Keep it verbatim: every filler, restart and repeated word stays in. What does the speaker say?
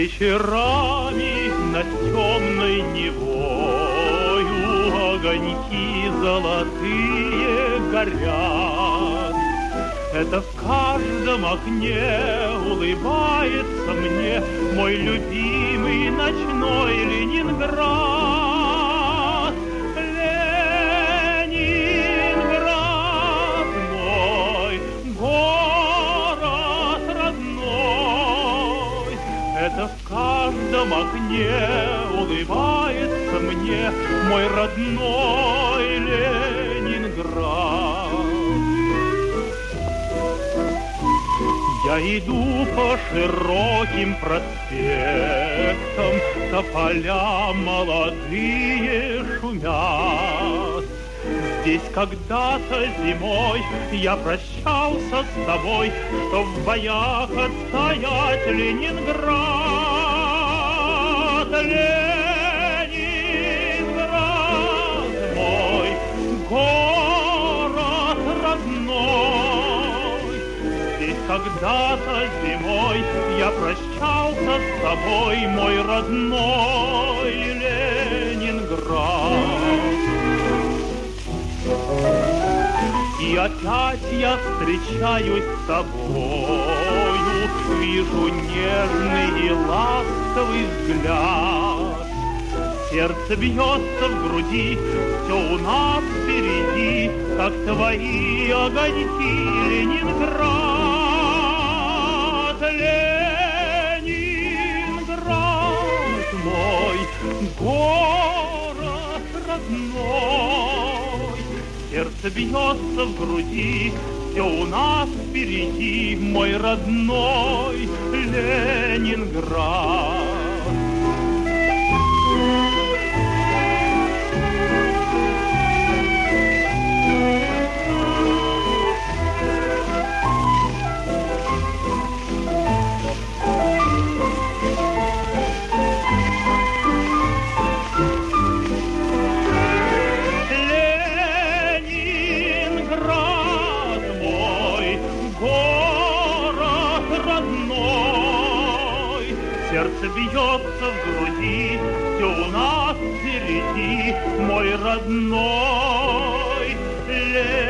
Вечерами над темной Невою огоньки золотые горят. Это в каждом окне улыбается мне мой любимый ночной Ленинград. Ленинград мой, город родной. Это в каждом окне улыбается мне мой родной Ленинград. Я иду по широким проспектам, тополя молодые шумят. Здесь когда-то зимой я прощался с тобой, чтоб в боях отстоять Ленинград. Ленинград мой, город родной. Здесь когда-то зимой я прощался с тобой, мой родной Ленинград. И опять я встречаюсь с тобою, вижу нежный и ласковый взгляд. Сердце бьется в груди, все у нас впереди, как твои огоньки, Ленинград. Ленинград мой, город родной. Сердце бьется в груди, все у нас впереди, мой родной Ленинград. Сердце бьется в груди, все у нас впереди, мой родной Ленинград.